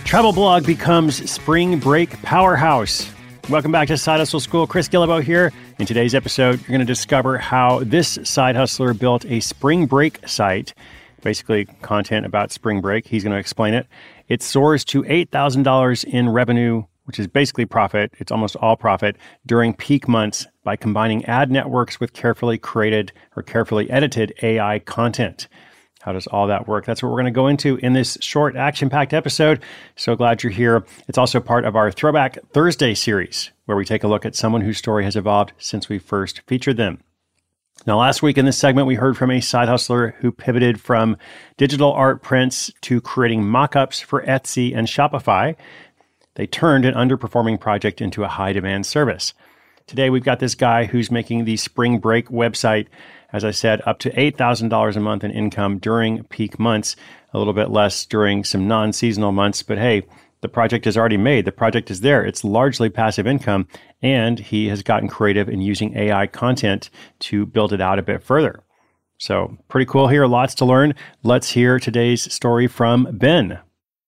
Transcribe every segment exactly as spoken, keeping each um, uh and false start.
Travel blog becomes spring break powerhouse. Welcome back to Side Hustle School. Chris Guillebeau here. In today's episode, you're going to discover how this side hustler built a spring break site, basically content about spring break. He's going to explain it. It soars to eight thousand dollars in revenue, which is basically profit. It's almost all profit during peak months by combining ad networks with carefully created or carefully edited A I content. How does all that work? That's what we're going to go into in this short, action-packed episode. So glad you're here. It's also part of our Throwback Thursday series, where we take a look at someone whose story has evolved since we first featured them. Now, last week in this segment, we heard from a side hustler who pivoted from digital art prints to creating mock-ups for Etsy and Shopify. They turned an underperforming project into a high-demand service. Today, we've got this guy who's making the Spring Break website, as I said, up to eight thousand dollars a month in income during peak months, a little bit less during some non-seasonal months. But hey, the project is already made. The project is there. It's largely passive income, and he has gotten creative in using A I content to build it out a bit further. So pretty cool here. Lots to learn. Let's hear today's story from Ben.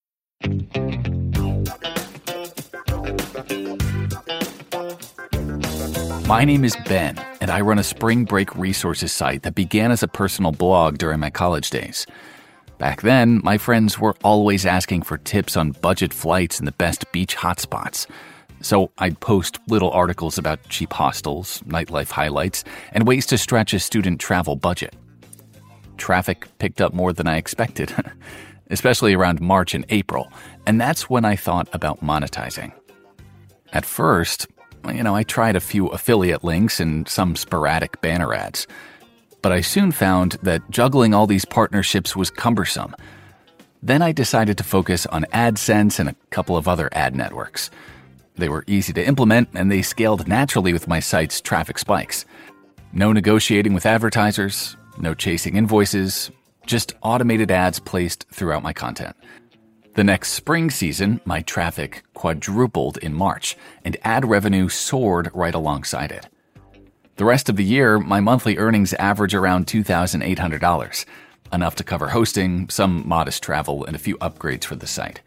My name is Ben, and I run a spring break resources site that began as a personal blog during my college days. Back then, my friends were always asking for tips on budget flights and the best beach hotspots. So I'd post little articles about cheap hostels, nightlife highlights, and ways to stretch a student travel budget. Traffic picked up more than I expected, especially around March and April, and that's when I thought about monetizing. At first, you know, I tried a few affiliate links and some sporadic banner ads. But I soon found that juggling all these partnerships was cumbersome. Then I decided to focus on AdSense and a couple of other ad networks. They were easy to implement, and they scaled naturally with my site's traffic spikes. No negotiating with advertisers, no chasing invoices, just automated ads placed throughout my content. The next spring season, my traffic quadrupled in March, and ad revenue soared right alongside it. The rest of the year, my monthly earnings average around two thousand eight hundred dollars, enough to cover hosting, some modest travel, and a few upgrades for the site.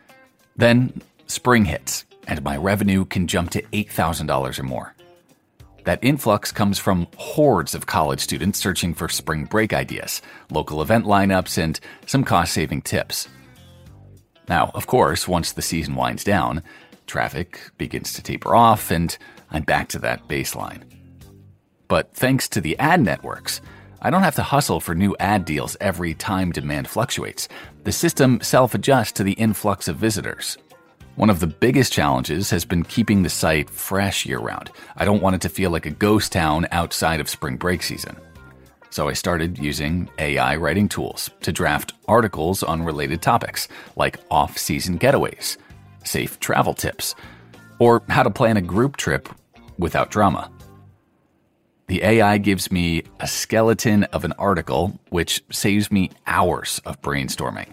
Then, spring hits, and my revenue can jump to eight thousand dollars or more. That influx comes from hordes of college students searching for spring break ideas, local event lineups, and some cost-saving tips. Now, of course, once the season winds down, traffic begins to taper off, and I'm back to that baseline. But thanks to the ad networks, I don't have to hustle for new ad deals every time demand fluctuates. The system self-adjusts to the influx of visitors. One of the biggest challenges has been keeping the site fresh year-round. I don't want it to feel like a ghost town outside of spring break season. So I started using A I writing tools to draft articles on related topics, like off-season getaways, safe travel tips, or how to plan a group trip without drama. The A I gives me a skeleton of an article, which saves me hours of brainstorming.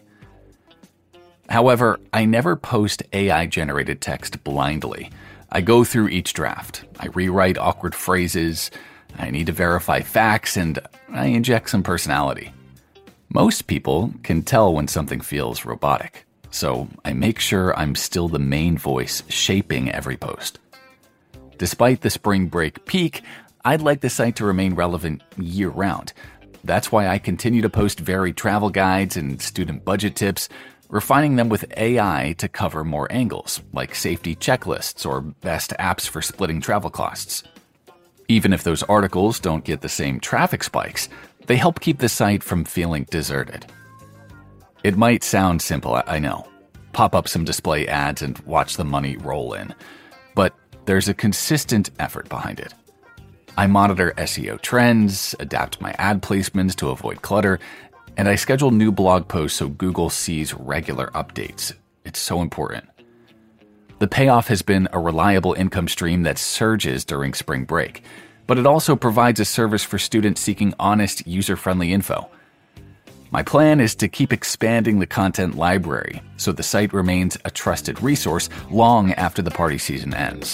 However, I never post A I-generated text blindly. I go through each draft. I rewrite awkward phrases, I need to verify facts, and I inject some personality. Most people can tell when something feels robotic, so I make sure I'm still the main voice shaping every post. Despite the spring break peak, I'd like the site to remain relevant year-round. That's why I continue to post varied travel guides and student budget tips, refining them with A I to cover more angles, like safety checklists or best apps for splitting travel costs. Even if those articles don't get the same traffic spikes, they help keep the site from feeling deserted. It might sound simple, I know. Pop up some display ads and watch the money roll in. But there's a consistent effort behind it. I monitor S E O trends, adapt my ad placements to avoid clutter, and I schedule new blog posts so Google sees regular updates. It's so important. The payoff has been a reliable income stream that surges during spring break, but it also provides a service for students seeking honest, user-friendly info. My plan is to keep expanding the content library so the site remains a trusted resource long after the party season ends.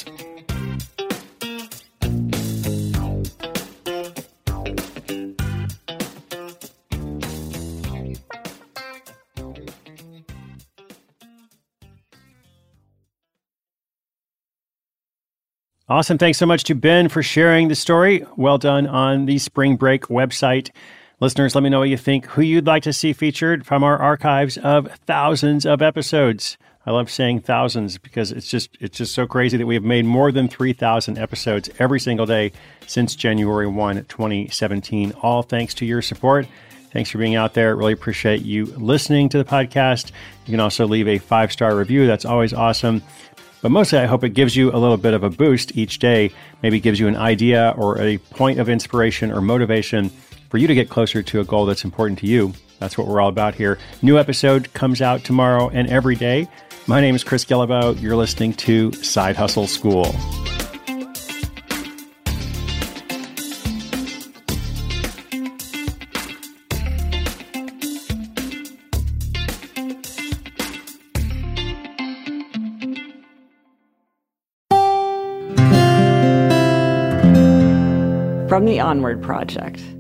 Awesome. Thanks so much to Ben for sharing the story. Well done on the Spring Break website. Listeners, let me know what you think, who you'd like to see featured from our archives of thousands of episodes. I love saying thousands because it's just it's just so crazy that we have made more than three thousand episodes every single day since January first, twenty seventeen, all thanks to your support. Thanks for being out there. Really appreciate you listening to the podcast. You can also leave a five-star review. That's always awesome. But mostly, I hope it gives you a little bit of a boost each day, maybe gives you an idea or a point of inspiration or motivation for you to get closer to a goal that's important to you. That's what we're all about here. New episode comes out tomorrow and every day. My name is Chris Guillebeau. You're listening to Side Hustle School. From the Onward Project.